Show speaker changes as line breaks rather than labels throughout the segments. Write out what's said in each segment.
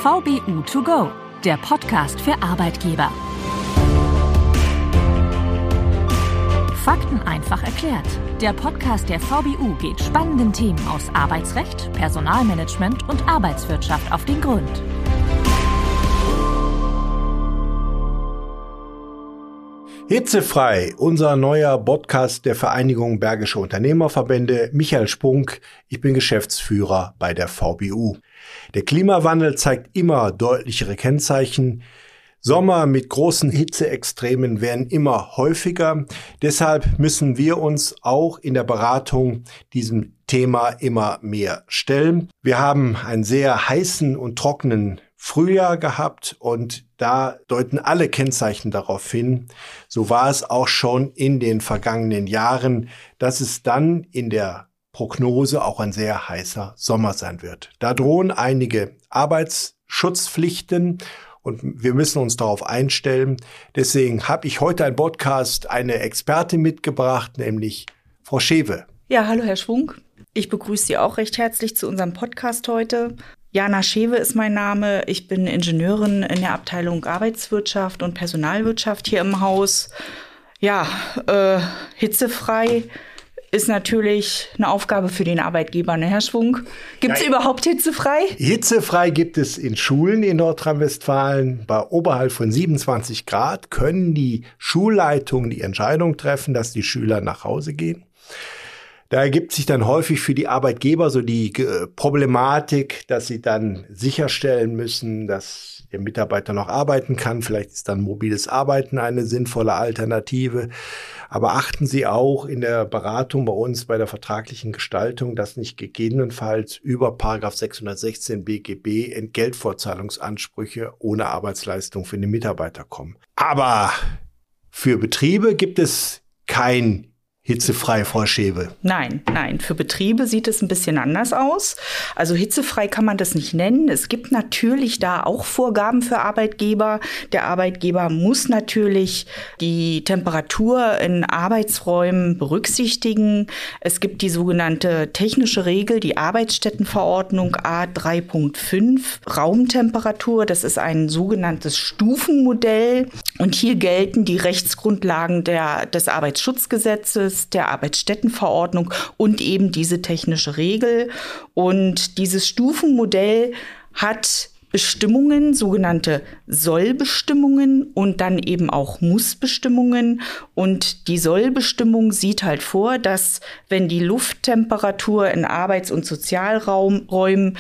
VBU to go, der Podcast für Arbeitgeber. Fakten einfach erklärt. Der Podcast der VBU geht spannenden Themen aus Arbeitsrecht, Personalmanagement und Arbeitswirtschaft auf den Grund.
Hitzefrei, unser neuer Podcast der Vereinigung Bergische Unternehmerverbände. Michael Spunk, ich bin Geschäftsführer bei der VBU. Der Klimawandel zeigt immer deutlichere Kennzeichen. Sommer mit großen Hitzeextremen werden immer häufiger. Deshalb müssen wir uns auch in der Beratung diesem Thema immer mehr stellen. Wir haben einen sehr heißen und trockenen Frühjahr gehabt und da deuten alle Kennzeichen darauf hin. So war es auch schon in den vergangenen Jahren, dass es dann in der Prognose auch ein sehr heißer Sommer sein wird. Da drohen einige Arbeitsschutzpflichten und wir müssen uns darauf einstellen. Deswegen habe ich heute ein Podcast eine Expertin mitgebracht, nämlich Frau Schewe.
Ja, hallo Herr Schwung. Ich begrüße Sie auch recht herzlich zu unserem Podcast heute. Jana Schewe ist mein Name. Ich bin Ingenieurin in der Abteilung Arbeitswirtschaft und Personalwirtschaft hier im Haus. Ja, hitzefrei ist natürlich eine Aufgabe für den Arbeitgeber, ne, Herr Schwung? Gibt es überhaupt hitzefrei?
Hitzefrei gibt es in Schulen in Nordrhein-Westfalen. Bei oberhalb von 27 Grad können die Schulleitungen die Entscheidung treffen, dass die Schüler nach Hause gehen. Da ergibt sich dann häufig für die Arbeitgeber so die Problematik, dass sie dann sicherstellen müssen, dass der Mitarbeiter noch arbeiten kann. Vielleicht ist dann mobiles Arbeiten eine sinnvolle Alternative. Aber achten Sie auch in der Beratung bei uns bei der vertraglichen Gestaltung, dass nicht gegebenenfalls über § 616 BGB Entgeltfortzahlungsansprüche ohne Arbeitsleistung für den Mitarbeiter kommen. Aber für Betriebe gibt es kein hitzefrei, Frau Schewe?
Nein. Für Betriebe sieht es ein bisschen anders aus. Also hitzefrei kann man das nicht nennen. Es gibt natürlich da auch Vorgaben für Arbeitgeber. Der Arbeitgeber muss natürlich die Temperatur in Arbeitsräumen berücksichtigen. Es gibt die sogenannte technische Regel, die Arbeitsstättenverordnung A3.5, Raumtemperatur. Das ist ein sogenanntes Stufenmodell. Und hier gelten die Rechtsgrundlagen des Arbeitsschutzgesetzes, der Arbeitsstättenverordnung und eben diese technische Regel. Und dieses Stufenmodell hat Bestimmungen, sogenannte Sollbestimmungen und dann eben auch Mussbestimmungen. Und die Sollbestimmung sieht halt vor, dass wenn die Lufttemperatur in Arbeits- und Sozialräumen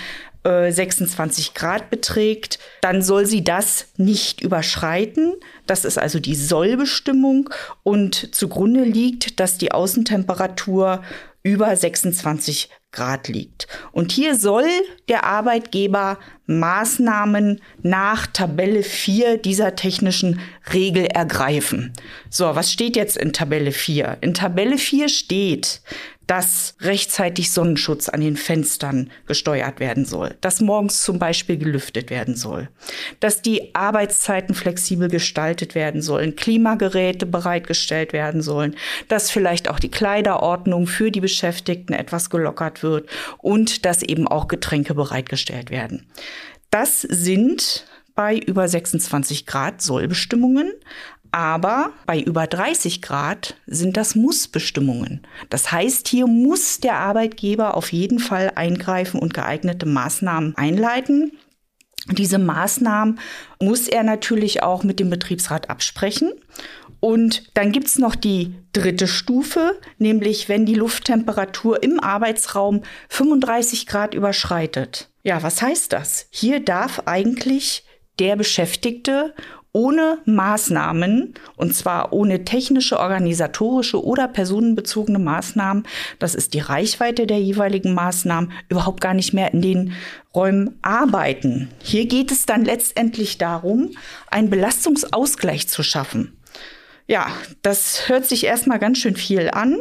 26 Grad beträgt, dann soll sie das nicht überschreiten. Das ist also die Sollbestimmung und zugrunde liegt, dass die Außentemperatur über 26 Grad liegt. Und hier soll der Arbeitgeber Maßnahmen nach Tabelle 4 dieser technischen Regel ergreifen. So, was steht jetzt in Tabelle 4? In Tabelle 4 steht, dass rechtzeitig Sonnenschutz an den Fenstern gesteuert werden soll, dass morgens zum Beispiel gelüftet werden soll, dass die Arbeitszeiten flexibel gestaltet werden sollen, Klimageräte bereitgestellt werden sollen, dass vielleicht auch die Kleiderordnung für die Beschäftigten etwas gelockert wird und dass eben auch Getränke bereitgestellt werden. Das sind bei über 26 Grad Sollbestimmungen. Aber bei über 30 Grad sind das Mussbestimmungen. Das heißt, hier muss der Arbeitgeber auf jeden Fall eingreifen und geeignete Maßnahmen einleiten. Diese Maßnahmen muss er natürlich auch mit dem Betriebsrat absprechen. Und dann gibt's noch die dritte Stufe, nämlich wenn die Lufttemperatur im Arbeitsraum 35 Grad überschreitet. Ja, was heißt das? Hier darf eigentlich der Beschäftigte ohne Maßnahmen, und zwar ohne technische, organisatorische oder personenbezogene Maßnahmen, das ist die Reichweite der jeweiligen Maßnahmen, überhaupt gar nicht mehr in den Räumen arbeiten. Hier geht es dann letztendlich darum, einen Belastungsausgleich zu schaffen. Ja, das hört sich erstmal ganz schön viel an,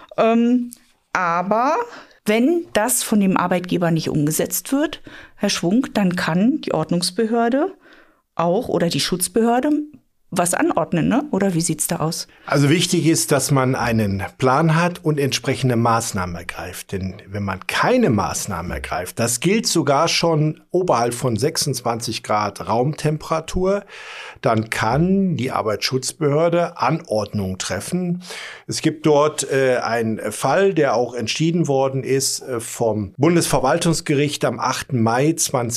aber wenn das von dem Arbeitgeber nicht umgesetzt wird, Herr Schwung, dann kann die Ordnungsbehörde auch oder die Schutzbehörde was anordnen, ne? Oder wie sieht's da aus?
Also wichtig ist, dass man einen Plan hat und entsprechende Maßnahmen ergreift. Denn wenn man keine Maßnahmen ergreift, das gilt sogar schon oberhalb von 26 Grad Raumtemperatur, dann kann die Arbeitsschutzbehörde Anordnungen treffen. Es gibt dort einen Fall, der auch entschieden worden ist vom Bundesverwaltungsgericht am 8. Mai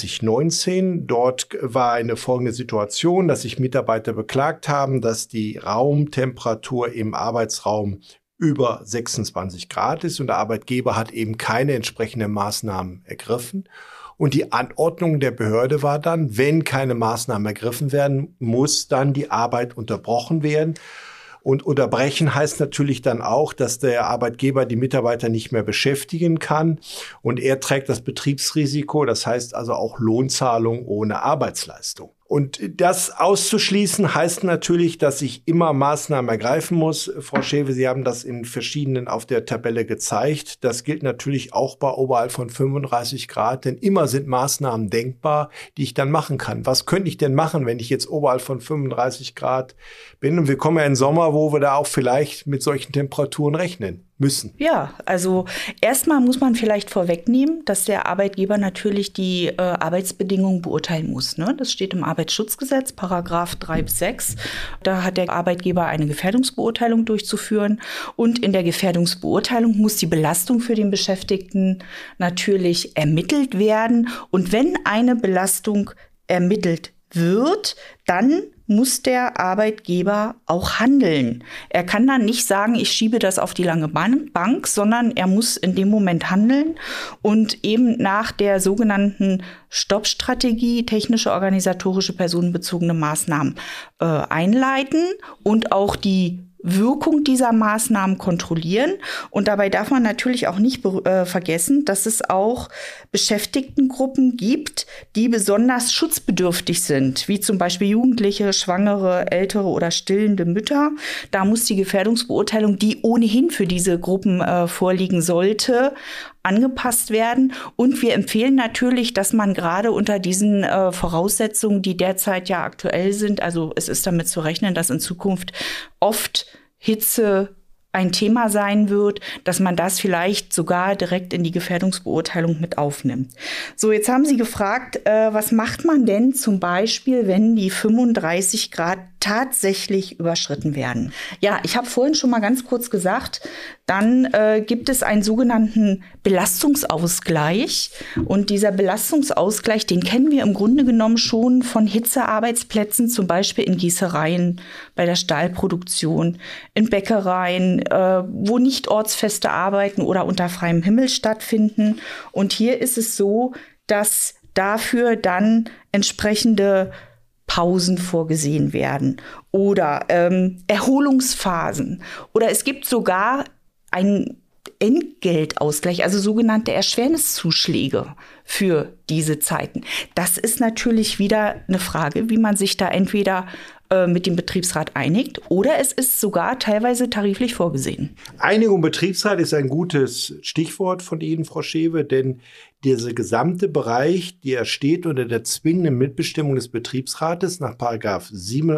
2019. Dort war eine folgende Situation, dass sich Mitarbeiter beklagt haben, dass die Raumtemperatur im Arbeitsraum über 26 Grad ist und der Arbeitgeber hat eben keine entsprechenden Maßnahmen ergriffen. Und die Anordnung der Behörde war dann, wenn keine Maßnahmen ergriffen werden, muss dann die Arbeit unterbrochen werden. Und unterbrechen heißt natürlich dann auch, dass der Arbeitgeber die Mitarbeiter nicht mehr beschäftigen kann und er trägt das Betriebsrisiko, das heißt also auch Lohnzahlung ohne Arbeitsleistung. Und das auszuschließen heißt natürlich, dass ich immer Maßnahmen ergreifen muss. Frau Schewe, Sie haben das in verschiedenen auf der Tabelle gezeigt. Das gilt natürlich auch bei oberhalb von 35 Grad, denn immer sind Maßnahmen denkbar, die ich dann machen kann. Was könnte ich denn machen, wenn ich jetzt oberhalb von 35 Grad bin? Und wir kommen ja in den Sommer, wo wir da auch vielleicht mit solchen Temperaturen rechnen müssen.
Ja, also erstmal muss man vielleicht vorwegnehmen, dass der Arbeitgeber natürlich die Arbeitsbedingungen beurteilen muss. Ne? Das steht im Arbeitsschutzgesetz, Paragraph 3 bis 6. Da hat der Arbeitgeber eine Gefährdungsbeurteilung durchzuführen. Und in der Gefährdungsbeurteilung muss die Belastung für den Beschäftigten natürlich ermittelt werden. Und wenn eine Belastung ermittelt wird, dann muss der Arbeitgeber auch handeln. Er kann dann nicht sagen, ich schiebe das auf die lange Bank, sondern er muss in dem Moment handeln und eben nach der sogenannten Stoppstrategie technische, organisatorische, personenbezogene Maßnahmen einleiten und auch die Wirkung dieser Maßnahmen kontrollieren. Und dabei darf man natürlich auch nicht vergessen, dass es auch Beschäftigtengruppen gibt, die besonders schutzbedürftig sind, wie zum Beispiel Jugendliche, Schwangere, ältere oder stillende Mütter. Da muss die Gefährdungsbeurteilung, die ohnehin für diese Gruppen vorliegen sollte, angepasst werden. Und wir empfehlen natürlich, dass man gerade unter diesen Voraussetzungen, die derzeit ja aktuell sind, also es ist damit zu rechnen, dass in Zukunft oft Hitze ein Thema sein wird, dass man das vielleicht sogar direkt in die Gefährdungsbeurteilung mit aufnimmt. So, jetzt haben Sie gefragt, was macht man denn zum Beispiel, wenn die 35 Grad tatsächlich überschritten werden? Ja, ich habe vorhin schon mal ganz kurz gesagt, dann gibt es einen sogenannten Belastungsausgleich. Und dieser Belastungsausgleich, den kennen wir im Grunde genommen schon von Hitzearbeitsplätzen, zum Beispiel in Gießereien, bei der Stahlproduktion, in Bäckereien, wo nicht ortsfeste Arbeiten oder unter freiem Himmel stattfinden. Und hier ist es so, dass dafür dann entsprechende Pausen vorgesehen werden oder Erholungsphasen. Oder es gibt sogar einen Entgeltausgleich, also sogenannte Erschwerniszuschläge für diese Zeiten. Das ist natürlich wieder eine Frage, wie man sich da entweder mit dem Betriebsrat einigt oder es ist sogar teilweise tariflich vorgesehen.
Einigung Betriebsrat ist ein gutes Stichwort von Ihnen, Frau Schewe, denn dieser gesamte Bereich, der steht unter der zwingenden Mitbestimmung des Betriebsrates nach §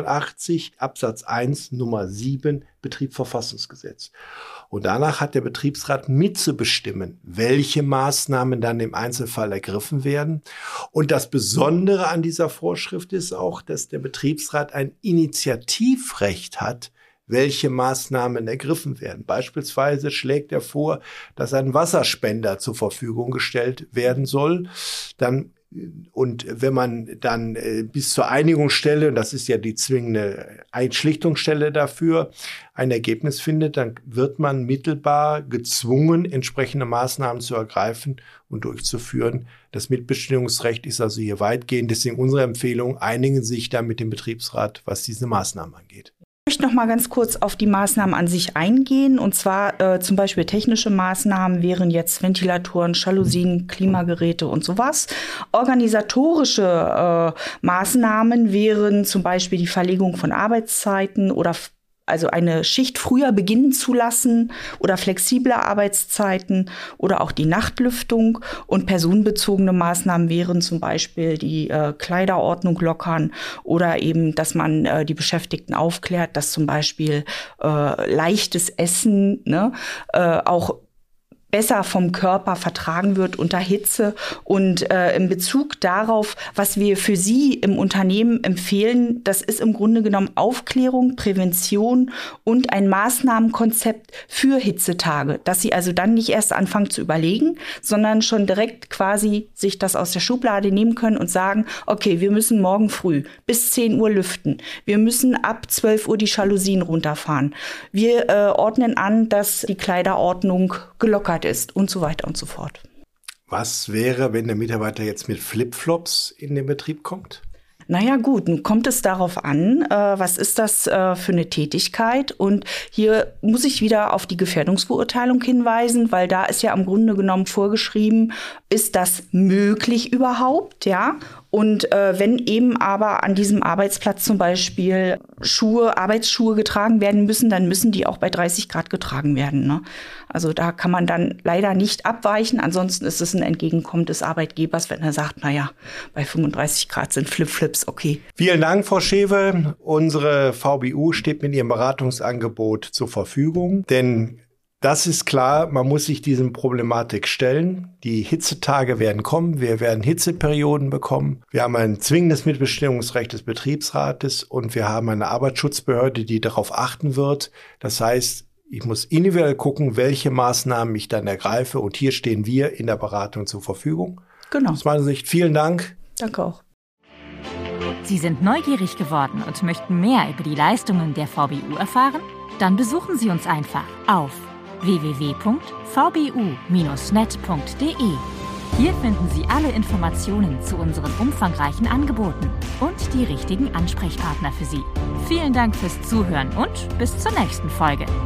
87 Absatz 1 Nummer 7 Betriebsverfassungsgesetz. Und danach hat der Betriebsrat mitzubestimmen, welche Maßnahmen dann im Einzelfall ergriffen werden. Und das Besondere an dieser Vorschrift ist auch, dass der Betriebsrat ein Initiativrecht hat, welche Maßnahmen ergriffen werden. Beispielsweise schlägt er vor, dass ein Wasserspender zur Verfügung gestellt werden soll. Und wenn man dann bis zur Einigungsstelle, und das ist ja die zwingende Einschlichtungsstelle dafür, ein Ergebnis findet, dann wird man mittelbar gezwungen, entsprechende Maßnahmen zu ergreifen und durchzuführen. Das Mitbestimmungsrecht ist also hier weitgehend. Deswegen unsere Empfehlung, einigen Sie sich da mit dem Betriebsrat, was diese Maßnahmen angeht.
Ich möchte noch mal ganz kurz auf die Maßnahmen an sich eingehen. Und zwar zum Beispiel technische Maßnahmen wären jetzt Ventilatoren, Jalousien, Klimageräte und sowas. Organisatorische Maßnahmen wären zum Beispiel die Verlegung von Arbeitszeiten oder also eine Schicht früher beginnen zu lassen oder flexible Arbeitszeiten oder auch die Nachtlüftung. Und personenbezogene Maßnahmen wären zum Beispiel die Kleiderordnung lockern oder eben, dass man die Beschäftigten aufklärt, dass zum Beispiel leichtes Essen auch besser vom Körper vertragen wird unter Hitze. Und in Bezug darauf, was wir für Sie im Unternehmen empfehlen, das ist im Grunde genommen Aufklärung, Prävention und ein Maßnahmenkonzept für Hitzetage, dass Sie also dann nicht erst anfangen zu überlegen, sondern schon direkt quasi sich das aus der Schublade nehmen können und sagen, okay, wir müssen morgen früh bis 10 Uhr lüften. Wir müssen ab 12 Uhr die Jalousien runterfahren. Wir ordnen an, dass die Kleiderordnung gelockert ist und so weiter und so fort.
Was wäre, wenn der Mitarbeiter jetzt mit Flipflops in den Betrieb kommt?
Naja gut, nun kommt es darauf an, was ist das für eine Tätigkeit? Und hier muss ich wieder auf die Gefährdungsbeurteilung hinweisen, weil da ist ja im Grunde genommen vorgeschrieben, ist das möglich überhaupt, ja? Und wenn eben aber an diesem Arbeitsplatz zum Beispiel Arbeitsschuhe getragen werden müssen, dann müssen die auch bei 30 Grad getragen werden, ne? Also da kann man dann leider nicht abweichen. Ansonsten ist es ein Entgegenkommen des Arbeitgebers, wenn er sagt, naja, bei 35 Grad sind Flipflops okay.
Vielen Dank, Frau Schewe. Unsere VBU steht mit ihrem Beratungsangebot zur Verfügung, denn das ist klar, man muss sich diesem Problematik stellen. Die Hitzetage werden kommen, wir werden Hitzeperioden bekommen. Wir haben ein zwingendes Mitbestimmungsrecht des Betriebsrates und wir haben eine Arbeitsschutzbehörde, die darauf achten wird. Das heißt, ich muss individuell gucken, welche Maßnahmen ich dann ergreife. Und hier stehen wir in der Beratung zur Verfügung.
Genau.
Aus meiner Sicht vielen Dank.
Danke auch.
Sie sind neugierig geworden und möchten mehr über die Leistungen der VBU erfahren? Dann besuchen Sie uns einfach auf www.vbu-net.de. Hier finden Sie alle Informationen zu unseren umfangreichen Angeboten und die richtigen Ansprechpartner für Sie. Vielen Dank fürs Zuhören und bis zur nächsten Folge.